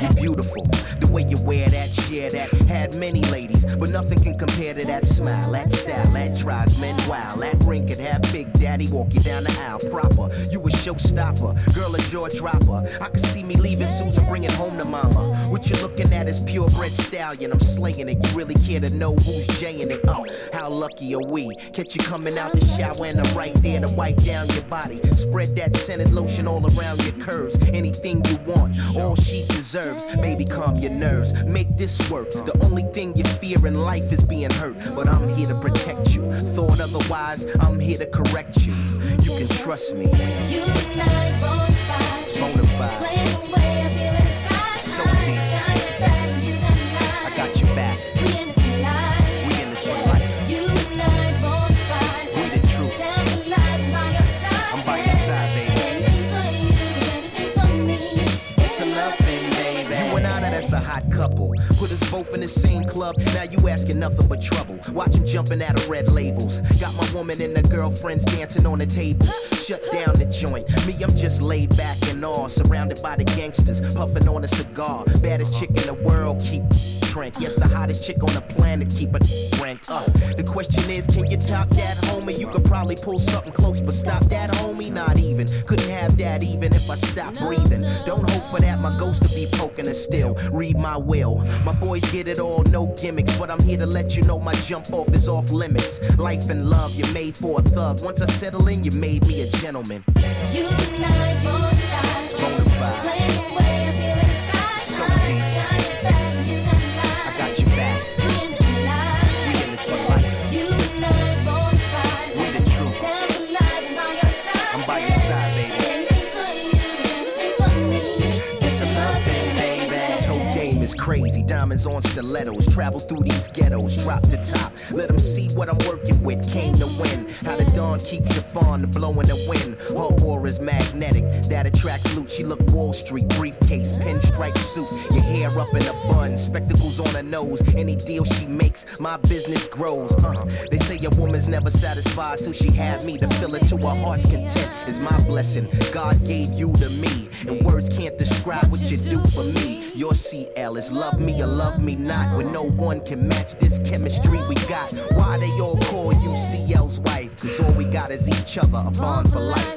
You're beautiful, the way you wear that, share that. Had many ladies, but nothing can compare to that smile, that style, that drives men wild. That ring could have Big Daddy walk you down the aisle proper. You a showstopper, girl a jaw dropper. I can see me leaving Susan, bringing home to mama. What you're looking at is purebred stallion. I'm slaying it. You really care to know who's jaying it? Oh, how lucky are we? Catch you coming out the shower and I'm right there to wipe down your body. Spread that scented lotion all around your curves. Anything you want, all she deserves. Baby, calm your nerves. Make this work. The only thing you fear in life is being hurt, but I'm here to protect you. Thought otherwise, I'm here to correct you. You can trust me. You and I is bonafide. It's bonafide. Explain the way I feel inside. It's so deep. I got your back, you got mine. I got your back. We in this for life. We in this for life. You and I is bonafide. We the truth. Down for life, by your side. I'm by your side, baby. Anything for you, anything for me. It's a love thing, baby. You and I, that's a hot couple. Put us both in the same club. Now you asking nothing but trouble. Watch him jumping out of red labels. Got my woman and the girlfriends dancing on the tables. Shut down the joint. Me, I'm just laid back and all. Surrounded by the gangsters, puffing on a cigar. Baddest chick in the world, keep trank. Yes, the hottest chick on the planet, keep a rank up. The question is, can you top that, homie? You could probably pull something close, but stop that, homie? Not even. Couldn't have that even if I stopped breathing. Don't hope for that, my ghost to be poking us still. Read my will. My boys get it all, no gimmicks, but I'm here to let you know my jump off is off limits. Life and love, you're made for a thug. Once I settle in, you made me a gentleman. You and I is bonafide. It's bonafide. Explain the way I feel inside. So deep. I got your back, you got mine. I got your back. We in this for life. We in this for life. You and I is bonafide. We the truth. Down for life and by your side. I'm by your side, baby. Anything for you, anything for me. It's a love thing, baby. Toe game is crazy. Diamonds on stilettos. Travel through these ghettos. Drop the top. Let them see what I'm working with. Came to win. How the dawn keeps your fawn to blow in the wind. Her aura's magnetic. That attracts loot. She look Wall Street. Briefcase. Pinstripe suit. Your hair up in a bun. Spectacles on her nose. Any deal she makes, my business grows. They say a woman's never satisfied till she had me. To fill it to her heart's content is my blessing. God gave you to me. And words can't describe what you do for me. Your CL is love me or love me not. When no one can match this chemistry we got. Why they all call you CL's wife? Cause all we got is each other, a bond for life.